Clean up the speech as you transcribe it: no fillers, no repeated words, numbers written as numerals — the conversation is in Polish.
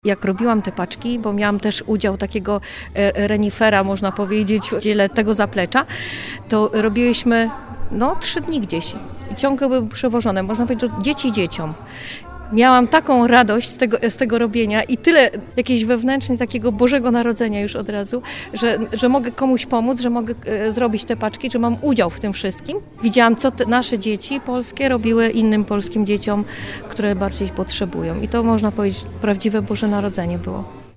Jak robiłam te paczki, bo miałam też udział takiego renifera, można powiedzieć, w dziele tego zaplecza, to robiłyśmy 3 dni gdzieś i ciągle były przewożone, można powiedzieć, że dzieci dzieciom. Miałam taką radość z tego robienia i tyle jakiejś wewnętrznej takiego Bożego Narodzenia już od razu, że mogę komuś pomóc, że mogę zrobić te paczki, że mam udział w tym wszystkim. Widziałam, co nasze dzieci polskie robiły innym polskim dzieciom, które bardziej potrzebują. I to można powiedzieć, prawdziwe Boże Narodzenie było.